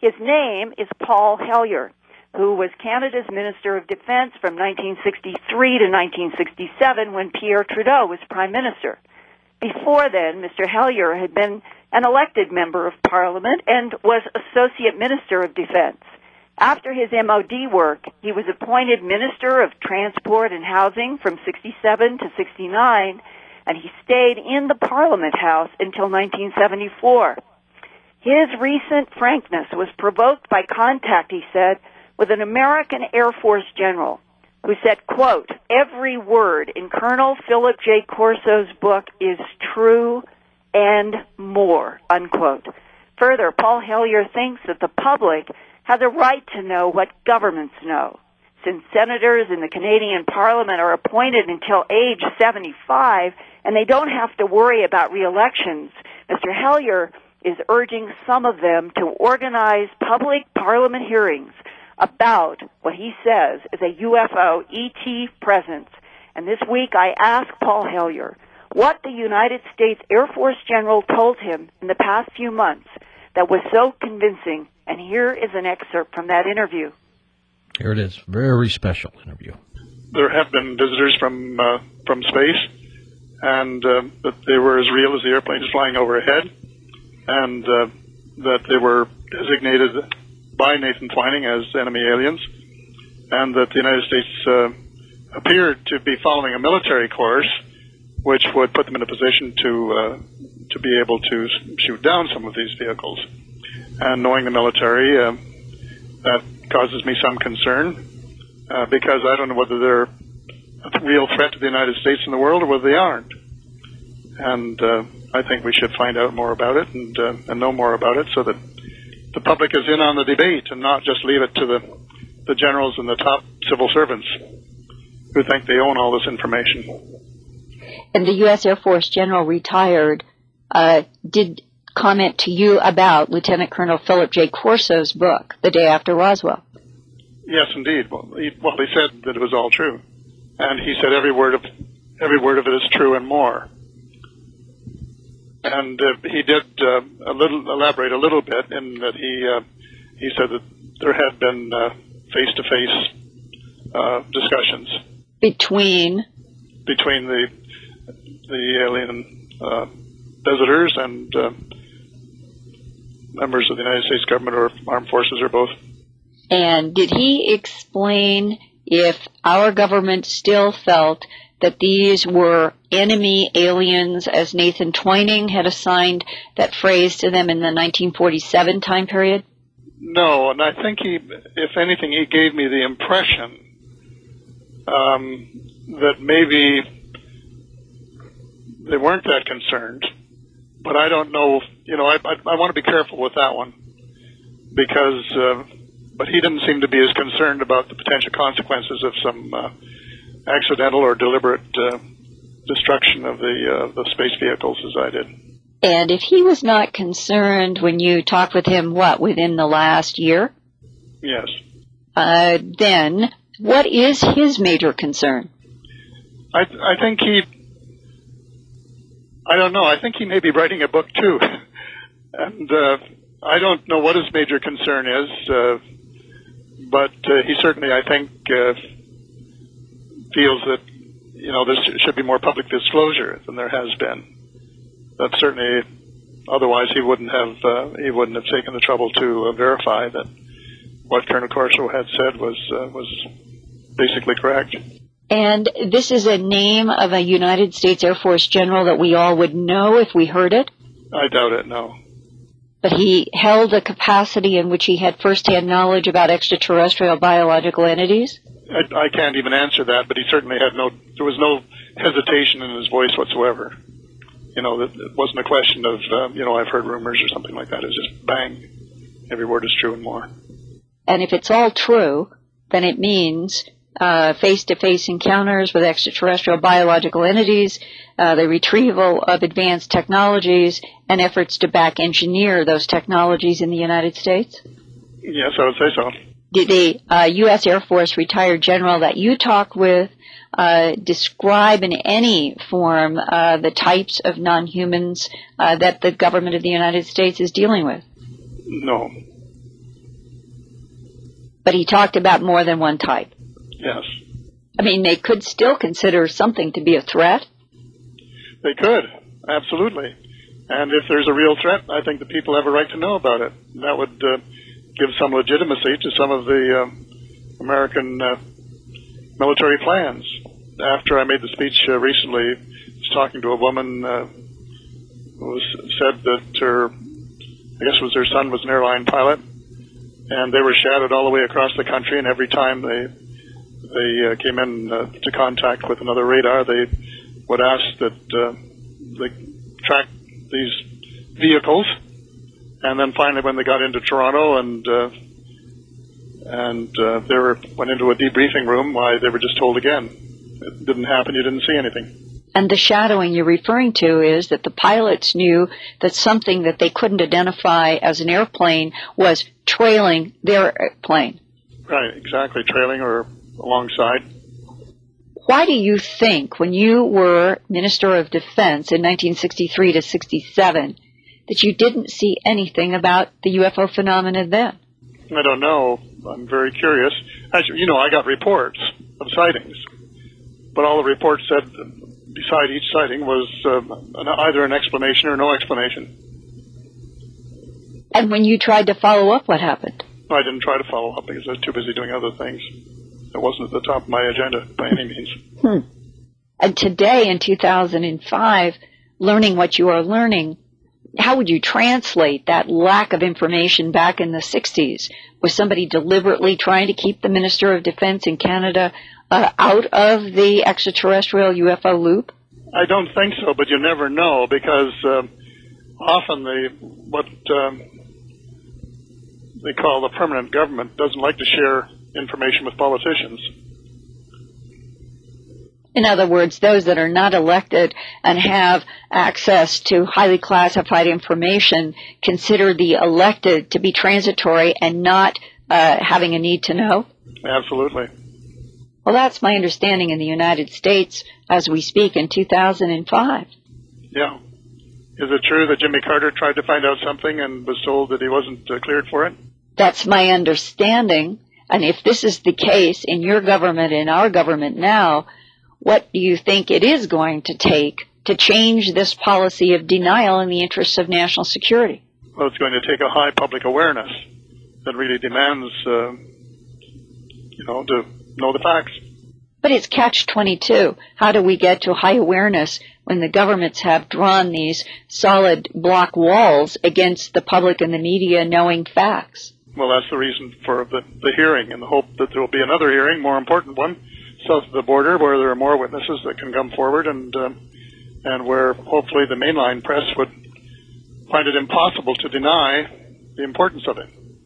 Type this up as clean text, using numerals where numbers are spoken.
His name is Paul Hellyer, who was Canada's Minister of Defense from 1963 to 1967 when Pierre Trudeau was Prime Minister. Before then, Mr. Hellyer had been an elected member of Parliament and was Associate Minister of Defense. After his MOD work, he was appointed Minister of Transport and Housing from 67 to 69, and he stayed in the Parliament House until 1974. His recent frankness was provoked by contact, he said, with an American Air Force general who said, quote, "Every word in Colonel Philip J. Corso's book is true and more," unquote. Further, Paul Hellyer thinks that the public has a right to know what governments know. Since senators in the Canadian Parliament are appointed until age 75 and they don't have to worry about re-elections, Mr. Hellyer is urging some of them to organize public Parliament hearings about what he says is a UFO ET presence. And this week I asked Paul Hellyer what the United States Air Force General told him in the past few months that was so convincing. And here is an excerpt from that interview. Here it is. Very special interview. There have been visitors from space, and that they were as real as the airplanes flying overhead, and that they were designated by Nathan Twining as enemy aliens, and that the United States appeared to be following a military course which would put them in a position to be able to shoot down some of these vehicles. And knowing the military, that causes me some concern, because I don't know whether they're a real threat to the United States and the world or whether they aren't. And I think we should find out more about it and know more about it so that the public is in on the debate and not just leave it to the generals and the top civil servants who think they own all this information. And the U.S. Air Force General retired did comment to you about Lieutenant Colonel Philip J. Corso's book, The Day After Roswell. Yes, indeed. Well, he said that it was all true, and he said every word of it is true and more. And he did elaborate a little bit in that he said that there had been face-to-face discussions between the alien visitors and members of the United States government or armed forces or both. And did he explain if our government still felt that these were enemy aliens, as Nathan Twining had assigned that phrase to them in the 1947 time period? No, and I think if anything, he gave me the impression that maybe they weren't that concerned. But I don't know, I want to be careful with that one because, but he didn't seem to be as concerned about the potential consequences of some accidental or deliberate destruction of the space vehicles as I did. And if he was not concerned when you talked with him, within the last year? Yes. Then what is his major concern? I think I don't know. I think he may be writing a book too, and I don't know what his major concern is, but he certainly, I think, feels that there should be more public disclosure than there has been. That certainly, otherwise he wouldn't have taken the trouble to verify that what Colonel Corso had said was basically correct. And this is a name of a United States Air Force general that we all would know if we heard it? I doubt it, no. But he held a capacity in which he had first-hand knowledge about extraterrestrial biological entities? I can't even answer that, but he certainly there was no hesitation in his voice whatsoever. It wasn't a question of, I've heard rumors or something like that. It was just bang, every word is true and more. And if it's all true, then it means face-to-face encounters with extraterrestrial biological entities, the retrieval of advanced technologies, and efforts to back-engineer those technologies in the United States? Yes, I would say so. Did the U.S. Air Force retired general that you talk with describe in any form the types of non-humans that the government of the United States is dealing with? No. But he talked about more than one type. Yes. I mean, they could still consider something to be a threat. They could, absolutely. And if there's a real threat, I think the people have a right to know about it. That would give some legitimacy to some of the American military plans. After I made the speech recently, I was talking to a woman who said that her son was an airline pilot, and they were shadowed all the way across the country, and every time they came in to contact with another radar, they would ask that they track these vehicles, and then finally when they got into Toronto and went into a debriefing room, why they were just told again, it didn't happen, you didn't see anything. And the shadowing you're referring to is that the pilots knew that something that they couldn't identify as an airplane was trailing their airplane. Right, exactly, trailing or alongside. Why do you think, when you were Minister of Defense in 1963 to 67, that you didn't see anything about the UFO phenomenon then? I don't know. I'm very curious. Actually, I got reports of sightings, but all the reports said beside each sighting was either an explanation or no explanation. And when you tried to follow up, what happened? I didn't try to follow up because I was too busy doing other things. It wasn't at the top of my agenda by any means. And today, in 2005, learning what you are learning, how would you translate that lack of information back in the 60s? Was somebody deliberately trying to keep the Minister of Defense in Canada out of the extraterrestrial UFO loop? I don't think so, but you never know, because often what they call the permanent government doesn't like to share information with politicians. In other words, those that are not elected and have access to highly classified information consider the elected to be transitory and not having a need to know? Absolutely. Well, that's my understanding in the United States as we speak in 2005. Yeah. Is it true that Jimmy Carter tried to find out something and was told that he wasn't cleared for it? That's my understanding. And if this is the case in your government, in our government now, what do you think it is going to take to change this policy of denial in the interests of national security? Well, it's going to take a high public awareness that really demands, to know the facts. But it's catch-22. How do we get to high awareness when the governments have drawn these solid block walls against the public and the media knowing facts? Well, that's the reason for the hearing, and the hope that there will be another hearing, more important one, south of the border, where there are more witnesses that can come forward, and where hopefully the mainline press would find it impossible to deny the importance of it.